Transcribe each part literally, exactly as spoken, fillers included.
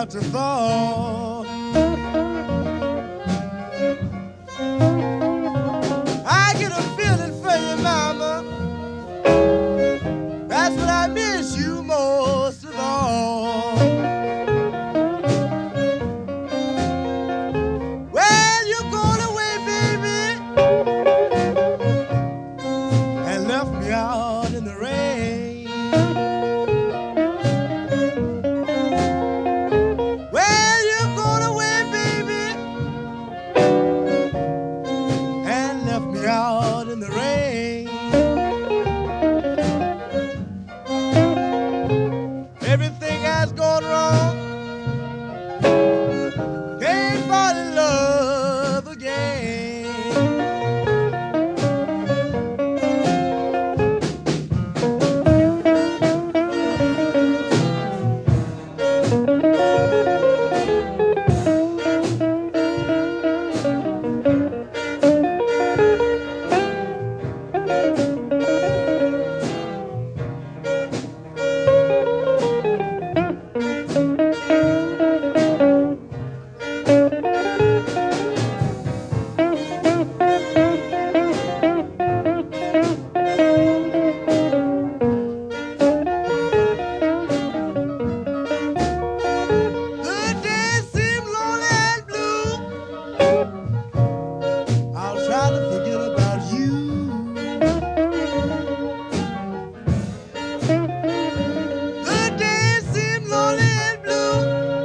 about to fall. I get a feeling for you, mama. That's what I miss you most of all. Well, you're going away, baby, and left me out in the rain. Well, you're going away, baby, and left me out in the rain. Everything has gone wrong. Can't fall in love again. The days seem lonely and blue. I'll try to forget about you. The days seem lonely and blue.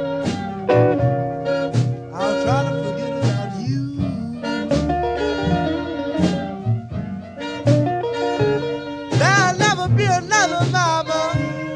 I'll try to forget about you. There'll never be another mama